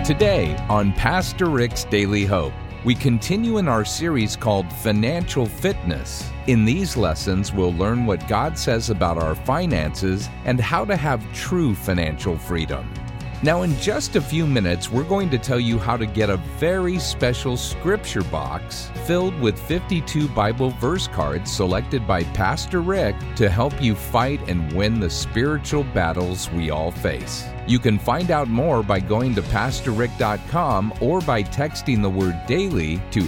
Today on Pastor Rick's Daily Hope, we continue in our series called Financial Fitness. In these lessons, we'll learn what God says about our finances and how to have true financial freedom. Now, in just a few minutes, we're going to tell you how to get a very special scripture box filled with 52 Bible verse cards selected by Pastor Rick to help you fight and win the spiritual battles we all face. You can find out more by going to PastorRick.com or by texting the word DAILY to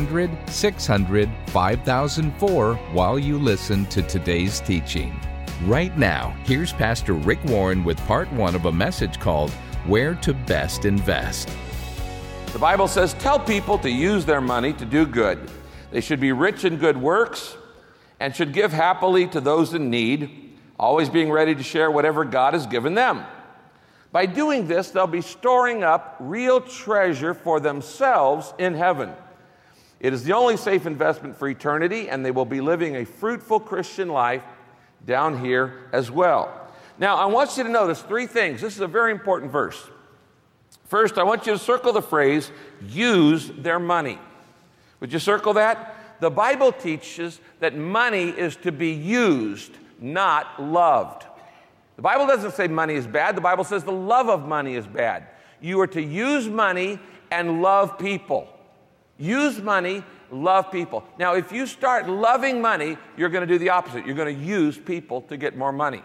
800-600-5004 while you listen to today's teaching. Right now, here's Pastor Rick Warren with part one of a message called Where to Best Invest. The Bible says, tell people to use their money to do good. They should be rich in good works and should give happily to those in need, always being ready to share whatever God has given them. By doing this, they'll be storing up real treasure for themselves in heaven. It is the only safe investment for eternity, and they will be living a fruitful Christian life down here as well. Now, I want you to notice three things. This is a very important verse. First, I want you to circle the phrase, use their money. Would you circle that? The Bible teaches that money is to be used, not loved. The Bible doesn't say money is bad. The Bible says the love of money is bad. You are to use money and love people. Use money, love people. Now, if you start loving money, you're going to do the opposite. You're going to use people to get more money.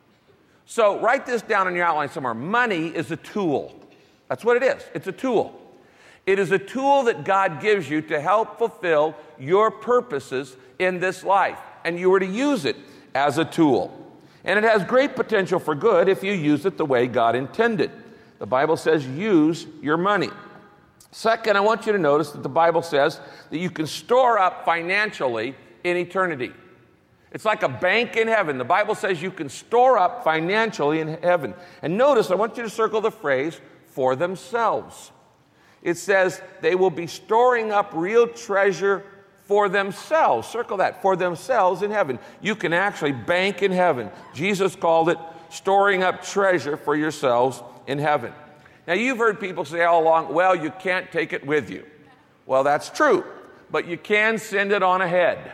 So write this down in your outline somewhere. Money is a tool. That's what it is. It's a tool. It is a tool that God gives you to help fulfill your purposes in this life. And you are to use it as a tool. And it has great potential for good if you use it the way God intended. The Bible says use your money. Second, I want you to notice that the Bible says that you can store up financially in eternity. It's like a bank in heaven. The Bible says you can store up financially in heaven. And notice, I want you to circle the phrase, for themselves. It says they will be storing up real treasure for themselves. Circle that, for themselves in heaven. You can actually bank in heaven. Jesus called it storing up treasure for yourselves in heaven. Now, you've heard people say all along, well, you can't take it with you. Well, that's true, but you can send it on ahead.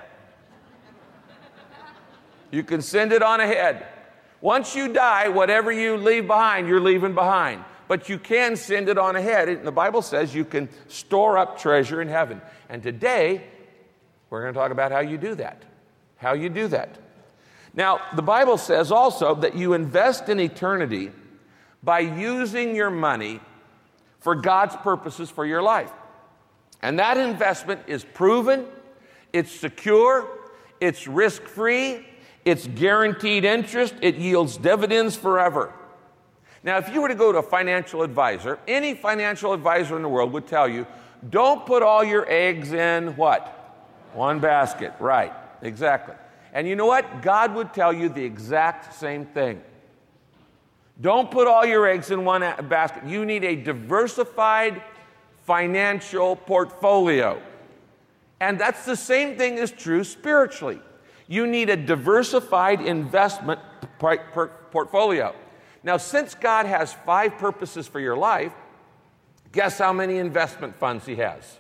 You can send it on ahead. Once you die, whatever you leave behind, you're leaving behind. But you can send it on ahead. And the Bible says you can store up treasure in heaven. And today, we're going to talk about how you do that. How you do that. Now, the Bible says also that you invest in eternity by using your money for God's purposes for your life. And that investment is proven, it's secure, it's risk-free, it's guaranteed interest, it yields dividends forever. Now, if you were to go to a financial advisor, any financial advisor in the world would tell you, don't put all your eggs in what? One basket. Right, exactly. And you know what? God would tell you the exact same thing. Don't put all your eggs in one basket. You need a diversified financial portfolio. And that's the same thing is true spiritually. You need a diversified investment portfolio. Now, since God has 5 purposes for your life, guess how many investment funds he has?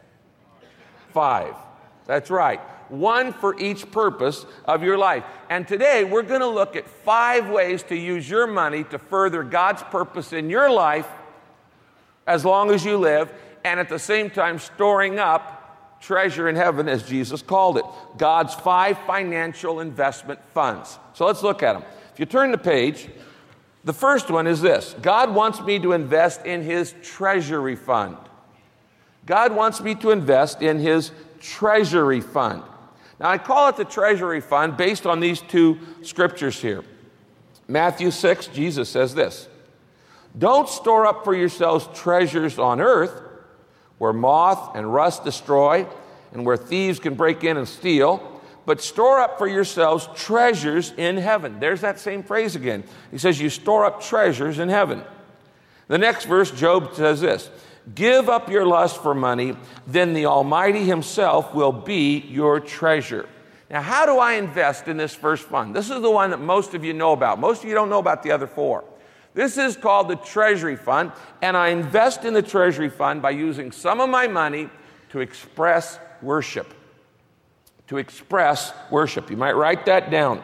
5. That's right. 1 for each purpose of your life. And today we're going to look at 5 ways to use your money to further God's purpose in your life as long as you live, and at the same time storing up treasure in heaven, as Jesus called it. God's 5 financial investment funds. So let's look at them. If you turn the page, the first one is this. God wants me to invest in his treasury fund. God wants me to invest in his treasury fund. Now, I call it the treasury fund based on these 2 scriptures here. Matthew 6, Jesus says this, don't store up for yourselves treasures on earth where moth and rust destroy and where thieves can break in and steal, but store up for yourselves treasures in heaven. There's that same phrase again. He says you store up treasures in heaven. The next verse, Job says this, give up your lust for money, then the Almighty himself will be your treasure. Now, how do I invest in this first fund? This is the one that most of you know about. Most of you don't know about the other 4. This is called the treasury fund, and I invest in the treasury fund by using some of my money to express worship. To express worship. You might write that down.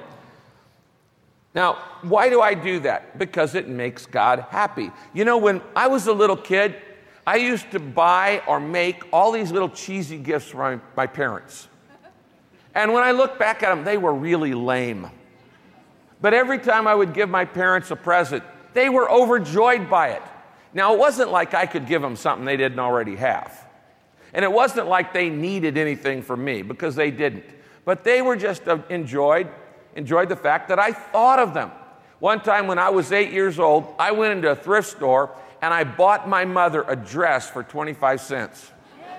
Now, why do I do that? Because it makes God happy. You know, when I was a little kid, I used to buy or make all these little cheesy gifts for my parents. And when I look back at them, they were really lame. But every time I would give my parents a present, they were overjoyed by it. Now, it wasn't like I could give them something they didn't already have. And it wasn't like they needed anything from me, because they didn't. But they were just enjoyed the fact that I thought of them. One time when I was 8 years old, I went into a thrift store and I bought my mother a dress for 25 cents.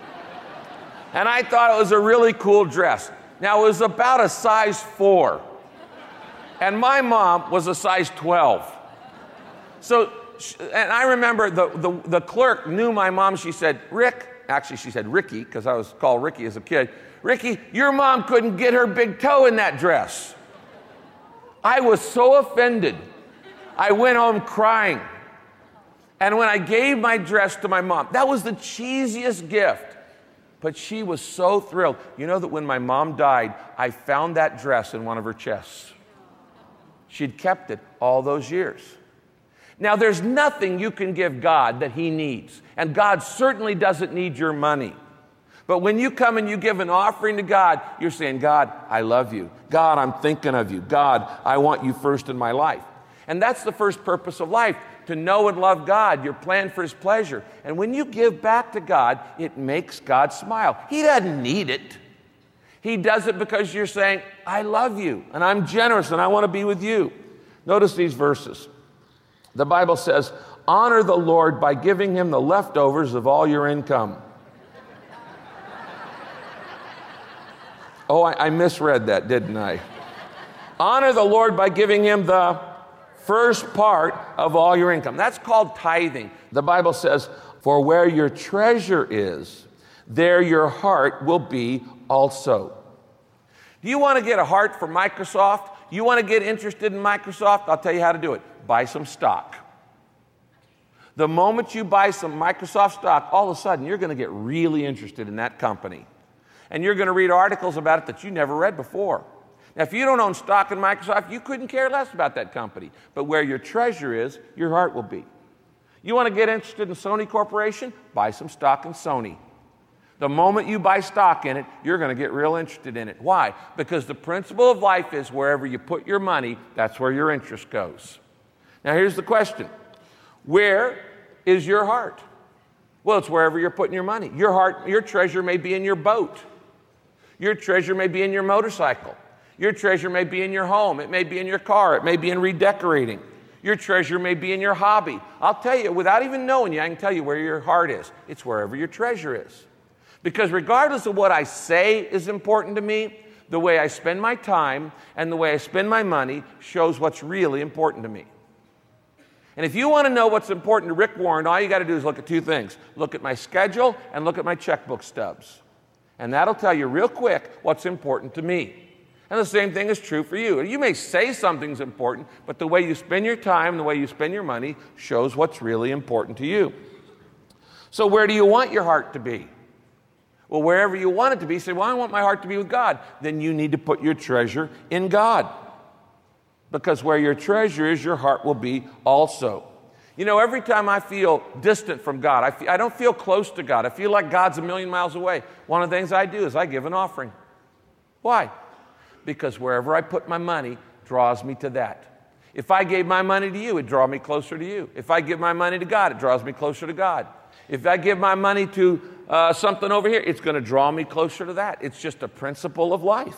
And I thought it was a really cool dress. Now, it was about a size 4. And my mom was a size 12. So, and I remember the clerk knew my mom. She said, Rick, actually she said Ricky, because I was called Ricky as a kid. Ricky, your mom couldn't get her big toe in that dress. I was so offended. I went home crying. And when I gave my dress to my mom, that was the cheesiest gift. But she was so thrilled. You know that when my mom died, I found that dress in one of her chests. She'd kept it all those years. Now, there's nothing you can give God that He needs. And God certainly doesn't need your money. But when you come and you give an offering to God, you're saying, God, I love you. God, I'm thinking of you. God, I want you first in my life. And that's the first purpose of life, to know and love God, your plan for His pleasure. And when you give back to God, it makes God smile. He doesn't need it. He does it because you're saying, I love you, and I'm generous, and I want to be with you. Notice these verses. The Bible says, honor the Lord by giving Him the leftovers of all your income. Oh, I misread that, didn't I? Honor the Lord by giving Him the first part of all your income. That's called tithing. The Bible says, for where your treasure is, there your heart will be also. Do you want to get a heart for Microsoft? You want to get interested in Microsoft? I'll tell you how to do it. Buy some stock. The moment you buy some Microsoft stock, all of a sudden you're going to get really interested in that company. And you're going to read articles about it that you never read before. Now, if you don't own stock in Microsoft, you couldn't care less about that company. But where your treasure is, your heart will be. You want to get interested in Sony Corporation? Buy some stock in Sony. The moment you buy stock in it, you're going to get real interested in it. Why? Because the principle of life is wherever you put your money, that's where your interest goes. Now, here's the question. Where is your heart? Well, it's wherever you're putting your money. Your heart, your treasure may be in your boat. Your treasure may be in your motorcycle. Your treasure may be in your home. It may be in your car. It may be in redecorating. Your treasure may be in your hobby. I'll tell you, without even knowing you, I can tell you where your heart is. It's wherever your treasure is. Because regardless of what I say is important to me, the way I spend my time and the way I spend my money shows what's really important to me. And if you want to know what's important to Rick Warren, all you got to do is look at two things. Look at my schedule and look at my checkbook stubs. And that'll tell you real quick what's important to me. And the same thing is true for you. You may say something's important, but the way you spend your time, the way you spend your money shows what's really important to you. So where do you want your heart to be? Well, wherever you want it to be, say, well, I want my heart to be with God. Then you need to put your treasure in God. Because where your treasure is, your heart will be also. You know, every time I feel distant from God, I don't feel close to God. I feel like God's a million miles away. One of the things I do is I give an offering. Why? Because wherever I put my money draws me to that. If I gave my money to you, it'd draw me closer to you. If I give my money to God, it draws me closer to God. If I give my money to something over here, it's going to draw me closer to that. It's just a principle of life.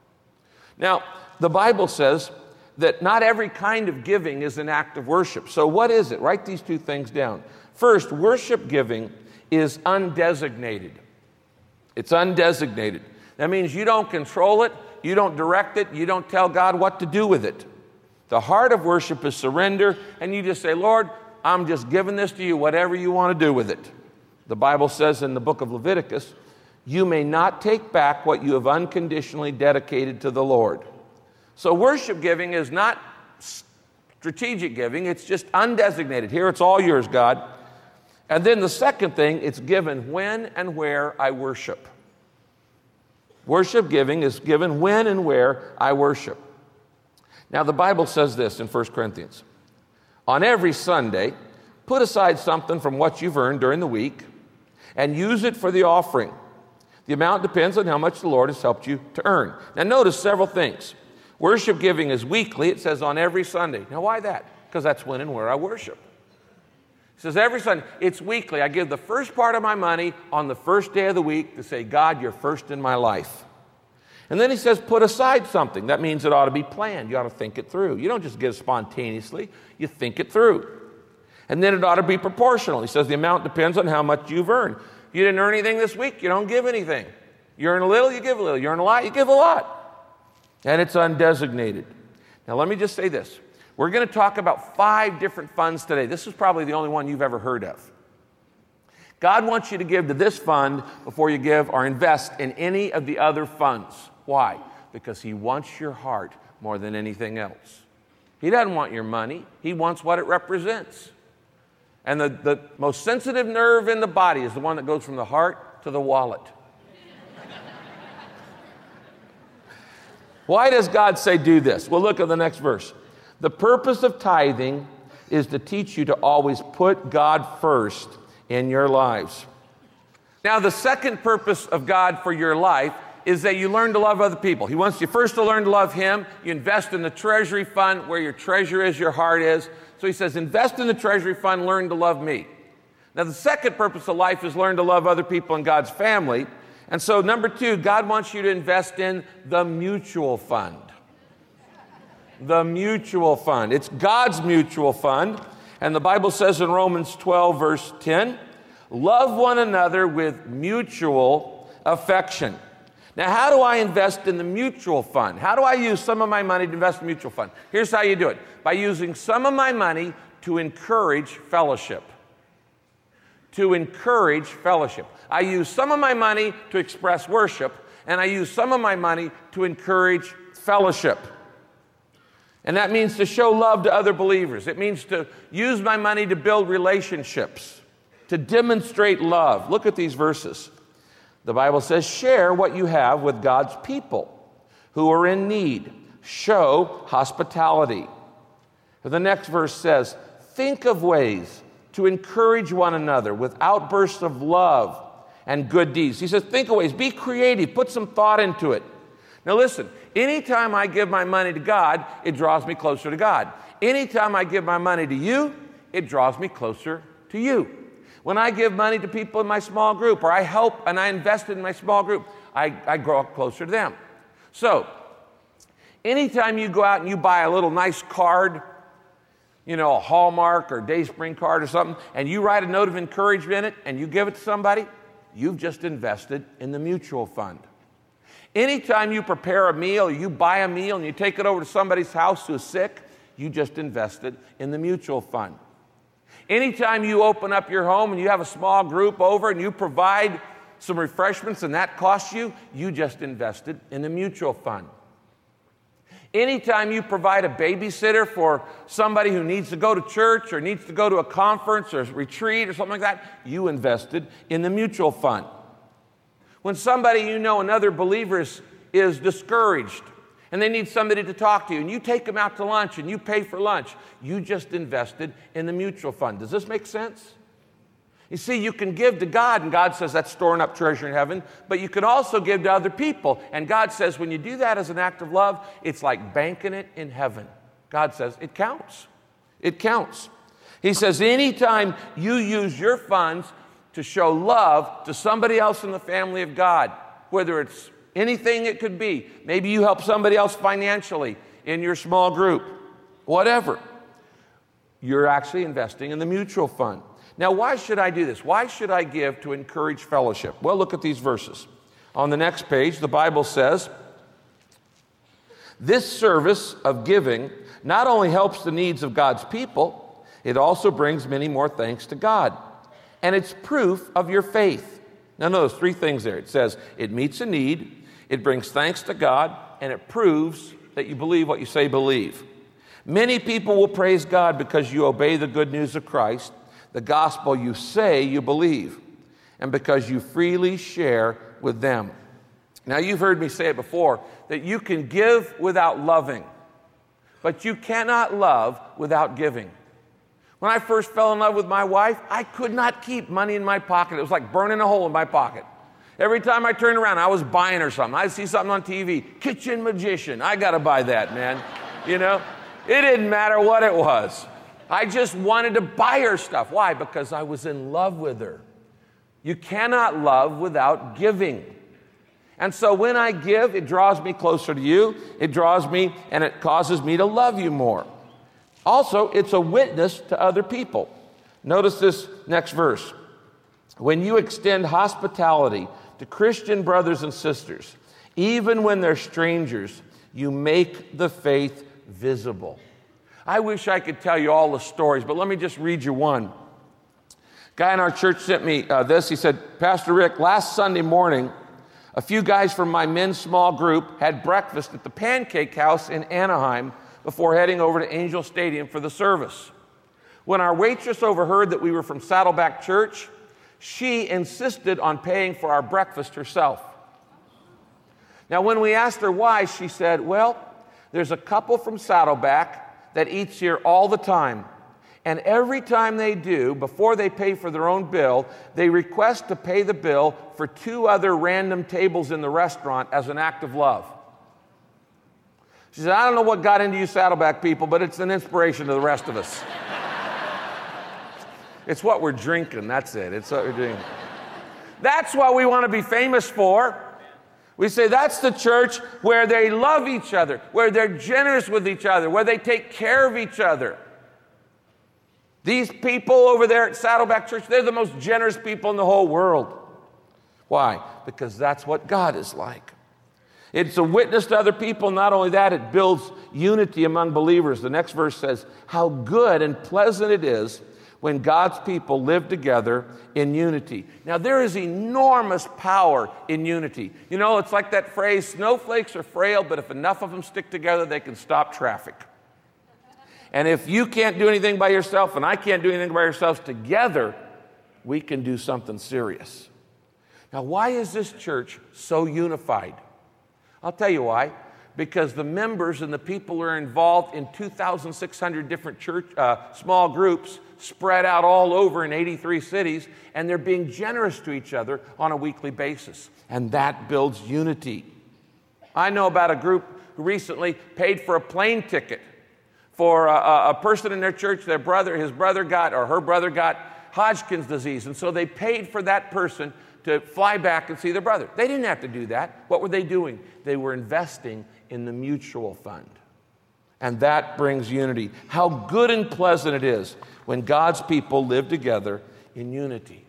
Now, the Bible says that not every kind of giving is an act of worship. So what is it? Write these two things down. First, worship giving is undesignated. It's undesignated. That means you don't control it, you don't direct it, you don't tell God what to do with it. The heart of worship is surrender, and you just say, Lord, I'm just giving this to you, whatever you want to do with it. The Bible says in the book of Leviticus, you may not take back what you have unconditionally dedicated to the Lord. So worship giving is not Strategic giving, it's just undesignated. Here, it's all yours, God. And then the second thing, it's given when and where I worship. Worship giving is given when and where I worship. Now, the Bible says this in 1 Corinthians. On every Sunday, put aside something from what you've earned during the week and use it for the offering. The amount depends on how much the Lord has helped you to earn. Now, notice several things. Worship giving is weekly. It says on every Sunday. Now, why that? Because that's when and where I worship. It says every Sunday. It's weekly. I give the first part of my money on the first day of the week to say, God, you're first in my life. And then he says, put aside something. That means it ought to be planned. You ought to think it through. You don't just give spontaneously. You think it through. And then it ought to be proportional. He says the amount depends on how much you've earned. If you didn't earn anything this week, you don't give anything. You earn a little, you give a little. You earn a lot, you give a lot. And it's undesignated. Now let me just say this. We're going to talk about 5 different funds today. This is probably the only one you've ever heard of. God wants you to give to this fund before you give or invest in any of the other funds. Why? Because he wants your heart more than anything else. He doesn't want your money. He wants what it represents. And the most sensitive nerve in the body is the one that goes from the heart to the wallet. Why does God say do this? Well, look at the next verse. The purpose of tithing is to teach you to always put God first in your lives. Now, the second purpose of God for your life is that you learn to love other people. He wants you first to learn to love him. You invest in the treasury fund where your treasure is, your heart is. So he says, invest in the treasury fund, learn to love me. Now, the second purpose of life is learn to love other people in God's family. And so, number 2, God wants you to invest in the mutual fund. The mutual fund. It's God's mutual fund. And the Bible says in Romans 12, verse 10, love one another with mutual affection. Now, how do I invest in the mutual fund? How do I use some of my money to invest in the mutual fund? Here's how you do it. By using some of my money to encourage fellowship. To encourage fellowship. I use some of my money to express worship, and I use some of my money to encourage fellowship. And that means to show love to other believers. It means to use my money to build relationships, to demonstrate love. Look at these verses. The Bible says, share what you have with God's people who are in need. Show hospitality. The next verse says, think of ways to encourage one another with outbursts of love and good deeds. He says, think of ways, be creative, put some thought into it. Now listen, anytime I give my money to God, it draws me closer to God. Anytime I give my money to you, it draws me closer to you. When I give money to people in my small group, or I help and I invest in my small group, I grow closer to them. So, anytime you go out and you buy a little nice card, a Hallmark or Dayspring card or something, and you write a note of encouragement in it and you give it to somebody, you've just invested in the mutual fund. Anytime you prepare a meal, you buy a meal and you take it over to somebody's house who is sick, you just invested in the mutual fund. Anytime you open up your home and you have a small group over and you provide some refreshments and that costs you, you just invested in the mutual fund. Anytime you provide a babysitter for somebody who needs to go to church or needs to go to a conference or a retreat or something like that, you invested in the mutual fund. When somebody another believer is discouraged and they need somebody to talk to you, and you take them out to lunch and you pay for lunch, you just invested in the mutual fund. Does this make sense? You see, you can give to God, and God says that's storing up treasure in heaven, but you can also give to other people. And God says when you do that as an act of love, it's like banking it in heaven. God says it counts. It counts. He says anytime you use your funds to show love to somebody else in the family of God, whether it's anything it could be. Maybe you help somebody else financially in your small group. Whatever. You're actually investing in the mutual fund. Now, why should I do this? Why should I give to encourage fellowship? Well, look at these verses. On the next page, the Bible says, this service of giving not only helps the needs of God's people, it also brings many more thanks to God. And it's proof of your faith. Now, notice 3 things there. It says it meets a need, it brings thanks to God, and it proves that you believe what you say believe. Many people will praise God because you obey the good news of Christ, the gospel you say you believe, and because you freely share with them. Now, you've heard me say it before, that you can give without loving, but you cannot love without giving. When I first fell in love with my wife, I could not keep money in my pocket. It was like burning a hole in my pocket. Every time I turned around, I was buying her something. I'd see something on TV, Kitchen Magician. I got to buy that, man. You know, it didn't matter what it was. I just wanted to buy her stuff. Why? Because I was in love with her. You cannot love without giving. And so when I give, it draws me closer to you. It draws me and it causes me to love you more. Also, it's a witness to other people. Notice this next verse. When you extend hospitality to Christian brothers and sisters, even when they're strangers, you make the faith visible. I wish I could tell you all the stories, but let me just read you one. A guy in our church sent me this. He said, Pastor Rick, last Sunday morning, a few guys from my men's small group had breakfast at the Pancake House in Anaheim before heading over to Angel Stadium for the service. When our waitress overheard that we were from Saddleback Church, she insisted on paying for our breakfast herself. Now, when we asked her why, she said, well, there's a couple from Saddleback that eats here all the time. And every time they do, before they pay for their own bill, they request to pay the bill for 2 other random tables in the restaurant as an act of love. She said, I don't know what got into you Saddleback people, but it's an inspiration to the rest of us. It's what we're drinking, that's it. It's what we're doing. That's what we want to be famous for. We say that's the church where they love each other, where they're generous with each other, where they take care of each other. These people over there at Saddleback Church, they're the most generous people in the whole world. Why? Because that's what God is like. It's a witness to other people. Not only that, it builds unity among believers. The next verse says, how good and pleasant it is when God's people live together in unity. Now, there is enormous power in unity. You know, it's like that phrase, snowflakes are frail, but if enough of them stick together, they can stop traffic. And if you can't do anything by yourself and I can't do anything by ourselves, together, we can do something serious. Now, why is this church so unified? I'll tell you why. Because the members and the people are involved in 2,600 different small groups spread out all over in 83 cities, and they're being generous to each other on a weekly basis. And that builds unity. I know about a group who recently paid for a plane ticket for a person in their church. His brother got Hodgkin's disease, and so they paid for that person to fly back and see their brother. They didn't have to do that. What were they doing? They were investing in the mutual fund. And that brings unity. How good and pleasant it is when God's people live together in unity.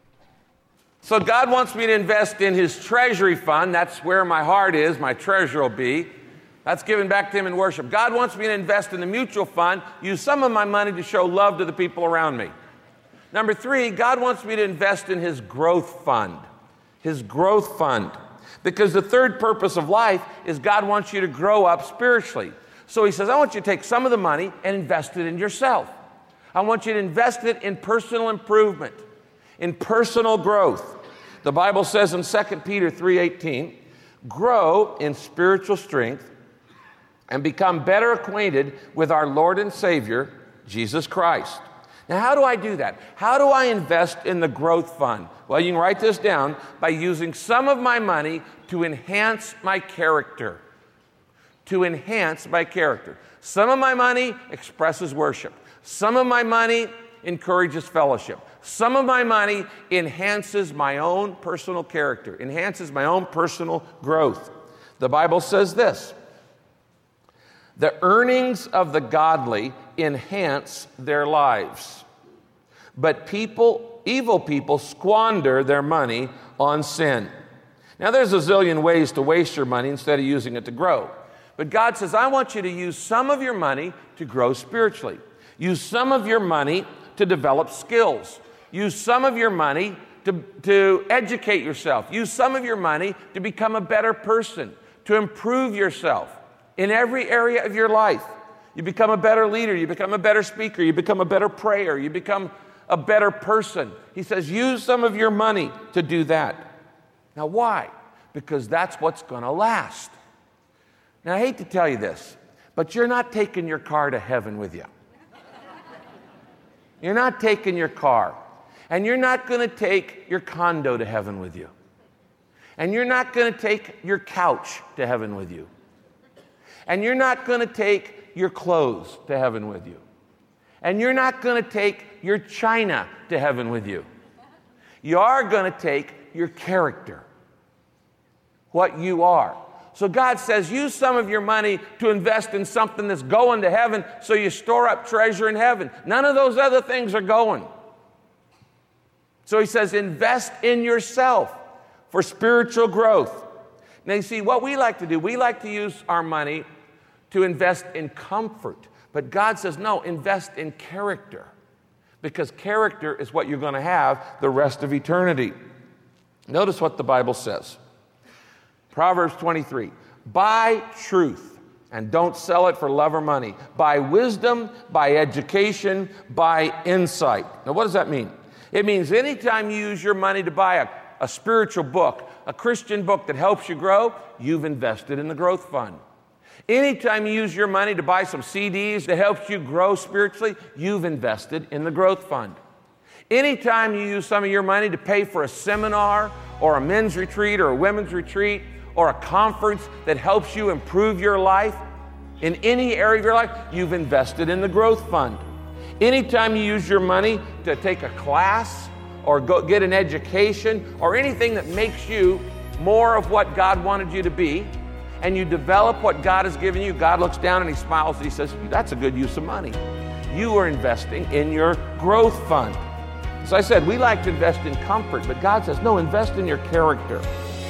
So God wants me to invest in His treasury fund. That's where my heart is, my treasure will be. That's given back to Him in worship. God wants me to invest in the mutual fund, use some of my money to show love to the people around me. Number 3, God wants me to invest in His growth fund. His growth fund. Because the third purpose of life is God wants you to grow up spiritually. So He says, I want you to take some of the money and invest it in yourself. I want you to invest it in personal improvement, in personal growth. The Bible says in 2 Peter 3:18, grow in spiritual strength and become better acquainted with our Lord and Savior, Jesus Christ. Now, how do I do that? How do I invest in the growth fund? Well, you can write this down by using some of my money to enhance my character. To enhance my character. Some of my money expresses worship. Some of my money encourages fellowship. Some of my money enhances my own personal character, enhances my own personal growth. The Bible says this, the earnings of the godly enhance their lives, but evil people squander their money on sin. Now, there's a zillion ways to waste your money instead of using it to grow. But God says, I want you to use some of your money to grow spiritually. Use some of your money to develop skills. Use some of your money to educate yourself. Use some of your money to become a better person, to improve yourself in every area of your life. You become a better leader. You become a better speaker. You become a better prayer. You become a better person. He says, use some of your money to do that. Now, why? Because that's what's going to last. Now, I hate to tell you this, but you're not taking your car to heaven with you. You're not taking your car. And you're not going to take your condo to heaven with you. And you're not going to take your couch to heaven with you. And you're not going to take your clothes to heaven with you. And you're not going to take your china to heaven with you. You are going to take your character, what you are. So God says, use some of your money to invest in something that's going to heaven so you store up treasure in heaven. None of those other things are going. So he says, invest in yourself for spiritual growth. Now you see, what we like to do, we like to use our money to invest in comfort. But God says, no, invest in character. Because character is what you're going to have the rest of eternity. Notice what the Bible says. Proverbs 23, buy truth and don't sell it for love or money. Buy wisdom, buy education, buy insight. Now what does that mean? It means anytime you use your money to buy a spiritual book, a Christian book that helps you grow, you've invested in the growth fund. Anytime you use your money to buy some CDs that helps you grow spiritually, you've invested in the growth fund. Anytime you use some of your money to pay for a seminar or a men's retreat or a women's retreat or a conference that helps you improve your life in any area of your life, you've invested in the growth fund. Anytime you use your money to take a class or go get an education or anything that makes you more of what God wanted you to be, and you develop what God has given you, God looks down and he smiles and he says, that's a good use of money. You are investing in your growth fund. So I said, we like to invest in comfort, but God says, no, invest in your character.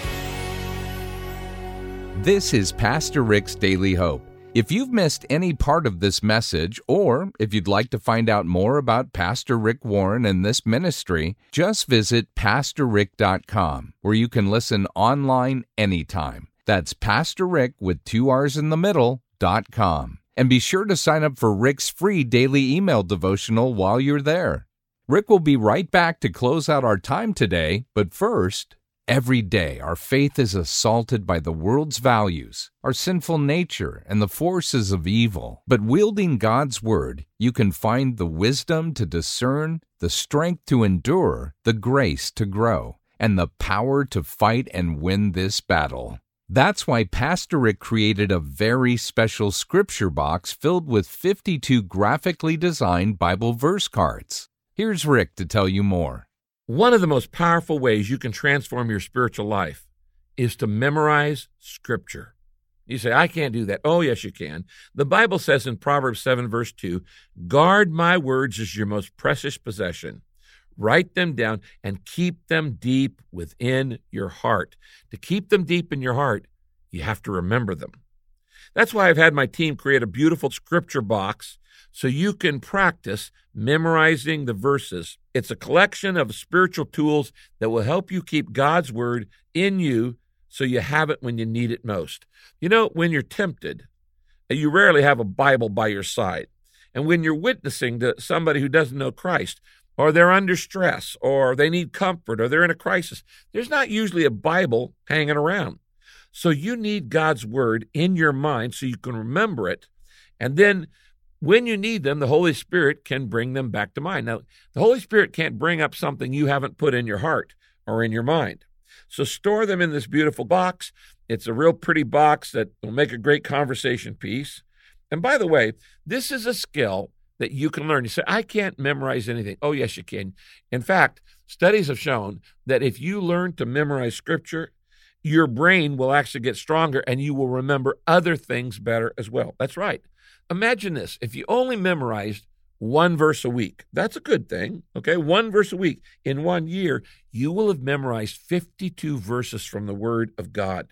This is Pastor Rick's Daily Hope. If you've missed any part of this message, or if you'd like to find out more about Pastor Rick Warren and this ministry, just visit PastorRick.com, where you can listen online anytime. That's Pastor Rick with 2 R's in the middle.com. And be sure to sign up for Rick's free daily email devotional while you're there. Rick will be right back to close out our time today, but first, every day our faith is assaulted by the world's values, our sinful nature, and the forces of evil. But wielding God's Word, you can find the wisdom to discern, the strength to endure, the grace to grow, and the power to fight and win this battle. That's why Pastor Rick created a very special scripture box filled with 52 graphically designed Bible verse cards. Here's Rick to tell you more. One of the most powerful ways you can transform your spiritual life is to memorize Scripture. You say, I can't do that. Oh, yes, you can. The Bible says in Proverbs 7, verse 2, guard my words as your most precious possession. Write them down and keep them deep within your heart. To keep them deep in your heart, you have to remember them. That's why I've had my team create a beautiful scripture box so you can practice memorizing the verses. It's a collection of spiritual tools that will help you keep God's word in you so you have it when you need it most. You know, when you're tempted, you rarely have a Bible by your side. And when you're witnessing to somebody who doesn't know Christ, or they're under stress, or they need comfort, or they're in a crisis, there's not usually a Bible hanging around. So you need God's word in your mind so you can remember it. And then when you need them, the Holy Spirit can bring them back to mind. Now, the Holy Spirit can't bring up something you haven't put in your heart or in your mind. So store them in this beautiful box. It's a real pretty box that will make a great conversation piece. And by the way, this is a skill that you can learn. You say, I can't memorize anything. Oh, yes, you can. In fact, studies have shown that if you learn to memorize Scripture, your brain will actually get stronger and you will remember other things better as well. That's right. Imagine this. If you only memorized one verse a week, that's a good thing, okay? One verse a week. In 1 year, you will have memorized 52 verses from the Word of God,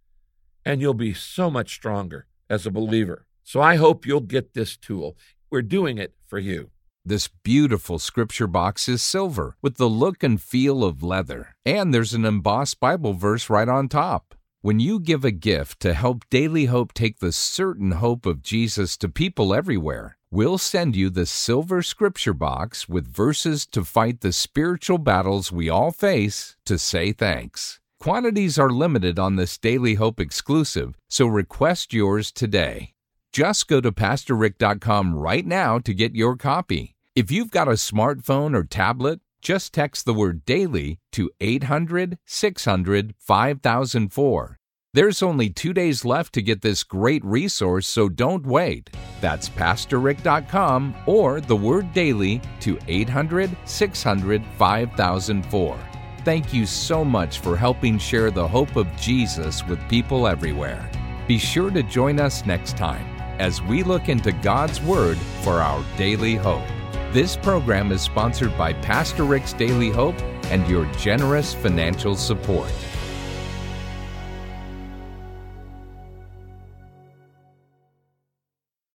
and you'll be so much stronger as a believer. So I hope you'll get this tool. We're doing it for you. This beautiful scripture box is silver with the look and feel of leather. And there's an embossed Bible verse right on top. When you give a gift to help Daily Hope take the certain hope of Jesus to people everywhere, we'll send you the silver scripture box with verses to fight the spiritual battles we all face to say thanks. Quantities are limited on this Daily Hope exclusive, so request yours today. Just go to PastorRick.com right now to get your copy. If you've got a smartphone or tablet, just text the word DAILY to 800-600-5004. There's only 2 days left to get this great resource, so don't wait. That's PastorRick.com or the word DAILY to 800-600-5004. Thank you so much for helping share the hope of Jesus with people everywhere. Be sure to join us next time as we look into God's Word for our daily hope. This program is sponsored by Pastor Rick's Daily Hope and your generous financial support.